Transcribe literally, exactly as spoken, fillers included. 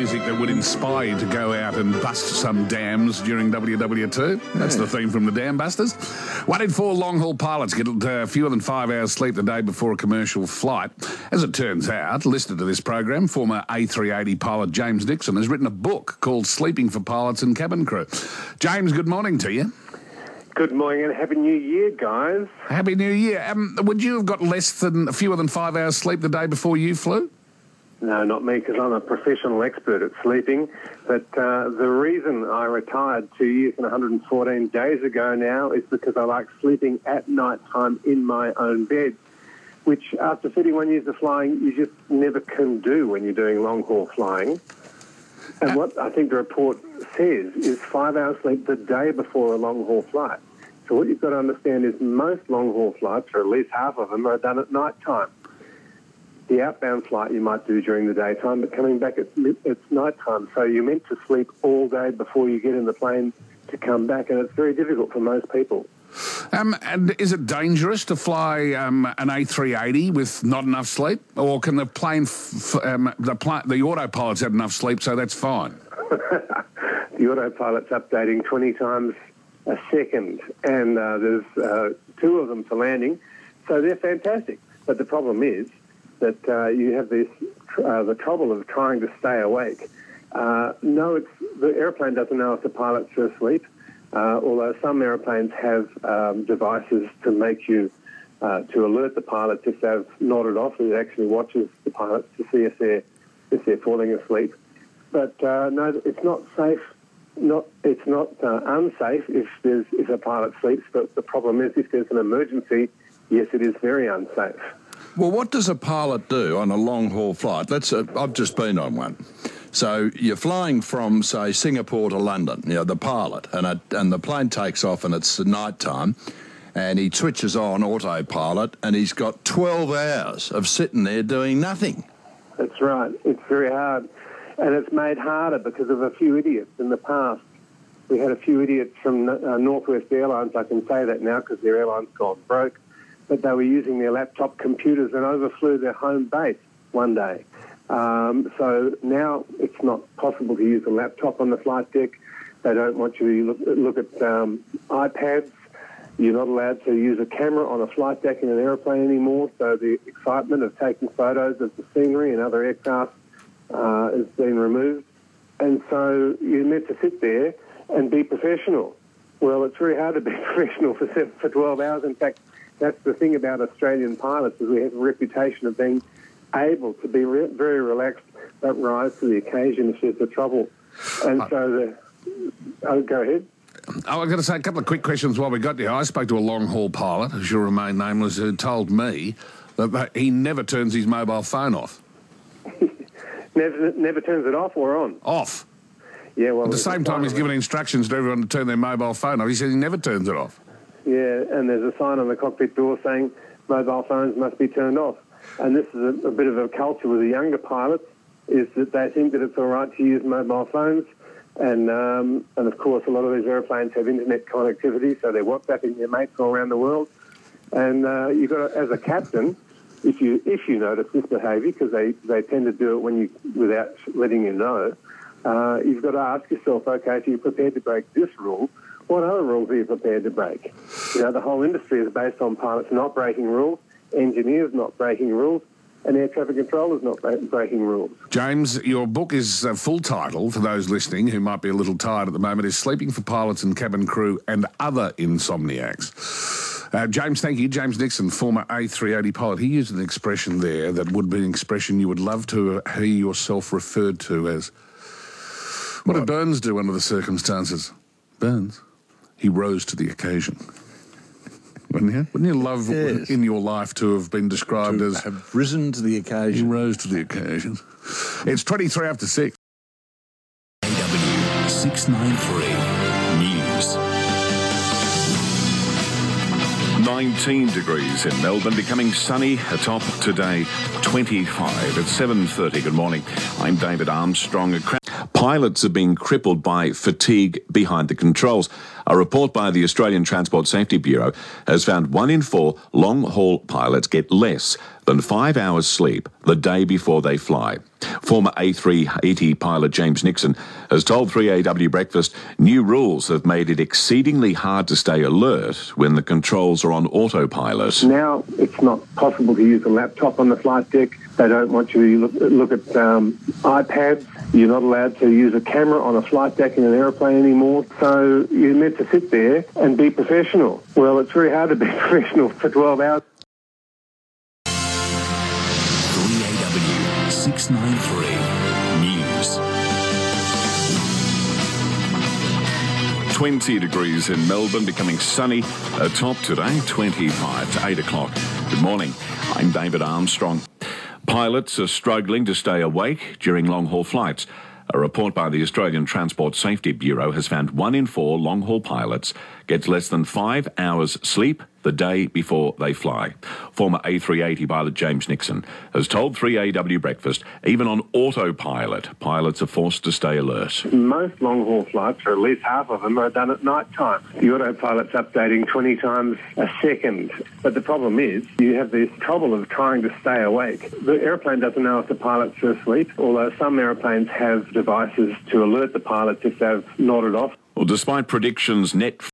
music that would inspire you to go out and bust some dams during W W two. That's the theme from the Dam Busters. One in four long-haul pilots get uh, fewer than five hours sleep the day before a commercial flight. As it turns out, listener to this program, former A three eighty pilot James Dixon has written a book called Sleeping for Pilots and Cabin Crew. James, good morning to you. Good morning and Happy New Year, guys. Happy New Year. Um, would you have got less than fewer than five hours sleep the day before you flew? No, not me, because I'm a professional expert at sleeping. But uh, the reason I retired two years and one hundred fourteen days ago now is because I like sleeping at night time in my own bed, which after thirty-one years of flying, you just never can do when you're doing long-haul flying. And uh, what I think the report says is five hours sleep the day before a long-haul flight. So what you've got to understand is most long-haul flights, or at least half of them, are done at night time. The outbound flight you might do during the daytime, but coming back, it's, it's night time. So you're meant to sleep all day before you get in the plane to come back, and it's very difficult for most people. Um, and is it dangerous to fly um, an A three eighty with not enough sleep? Or can the plane, f- um, the, pl- the autopilot's had enough sleep, so that's fine? The autopilot's updating twenty times a second, and uh, there's uh, two of them for landing, so they're fantastic. But the problem is that uh, you have this uh, the trouble of trying to stay awake. Uh, no, it's, the airplane doesn't know if the pilots are asleep, uh, although some airplanes have um, devices to make you, uh, to alert the pilots if they've nodded off. It actually watches the pilots to see if they're, if they're falling asleep. But uh, no, it's not safe. Not, it's not uh, unsafe if there's if a pilot sleeps, but the problem is if there's an emergency, yes, it is very unsafe. Well, what does a pilot do on a long-haul flight? Let's, uh, I've just been on one. So you're flying from, say, Singapore to London, you know, the pilot, and, a, and the plane takes off and it's night time, and he switches on autopilot, and he's got twelve hours of sitting there doing nothing. That's right. It's very hard. And it's made harder because of a few idiots in the past. We had a few idiots from uh, Northwest Airlines. I can say that now because their airline's gone broke. But they were using their laptop computers and overflew their home base one day. Um, so now it's not possible to use a laptop on the flight deck. They don't want you to look, look at um, iPads. You're not allowed to use a camera on a flight deck in an airplane anymore. So the excitement of taking photos of the scenery and other aircraft uh, has been removed. And so you're meant to sit there and be professional. Well, it's very hard to be professional for, for twelve hours. In fact, that's the thing about Australian pilots, is we have a reputation of being able to be re- very relaxed but rise to the occasion if there's a trouble. And so, the, oh, go ahead. Oh, I've got to say a couple of quick questions while we got you. I spoke to a long-haul pilot, who shall remain nameless, who told me that he never turns his mobile phone off. never, never turns it off or on? Off. Yeah, well... At the same time, he's given instructions to everyone to turn their mobile phone off. He said he never turns it off. Yeah, and there's a sign on the cockpit door saying mobile phones must be turned off. And this is a, a bit of a culture with the younger pilots, is that they think that it's all right to use mobile phones. And, um, and of course, a lot of these airplanes have internet connectivity, so they're WhatsApping their mates all around the world. And uh, you've got to, as a captain, if you if you notice this behaviour, because they, they tend to do it when you without letting you know, uh, you've got to ask yourself, okay, if you're prepared to break this rule, what other rules are you prepared to break? You know, the whole industry is based on pilots not breaking rules, engineers not breaking rules, and air traffic controllers not breaking rules. James, your book is uh, full title, for those listening who might be a little tired at the moment, is Sleeping for Pilots and Cabin Crew and Other Insomniacs. Uh, James, thank you. James Dixon, former A three eighty pilot. He used an expression there that would be an expression you would love to hear yourself referred to as. What, what did Burns do under the circumstances? Burns? He rose to the occasion. Wouldn't you? Wouldn't you love yes. in your life to have been described to as... have risen to the occasion. He rose to the occasion. It's twenty-three after six. A W six ninety-three News. nineteen degrees in Melbourne, becoming sunny atop today, twenty-five at seven thirty. Good morning. I'm David Armstrong. Pilots have been crippled by fatigue behind the controls A report by the Australian Transport Safety Bureau has found one in four long-haul pilots get less than five hours sleep the day before they fly. Former A three eighty pilot James Nixon has told three A W Breakfast new rules have made it exceedingly hard to stay alert when the controls are on autopilot. Now it's not possible to use a laptop on the flight deck. They don't want you to look, look at um, iPads. You're not allowed to use a camera on a flight deck in an aeroplane anymore. So you're meant to sit there and be professional. Well, it's very hard to be professional for twelve hours. three A W six ninety-three News. twenty degrees in Melbourne, becoming sunny. A top today, twenty-five to eight o'clock. Good morning. I'm David Armstrong. Pilots are struggling to stay awake during long-haul flights. A report by the Australian Transport Safety Bureau has found one in four long-haul pilots gets less than five hours sleep the day before they fly. Former A three eighty pilot James Nixon has told three A W Breakfast, even on autopilot, pilots are forced to stay alert. Most long-haul flights, or at least half of them, are done at night time. The autopilot's updating twenty times a second. But the problem is, you have this trouble of trying to stay awake. The airplane doesn't know if the pilots are asleep, although some airplanes have devices to alert the pilots if they've nodded off. Well, despite predictions, net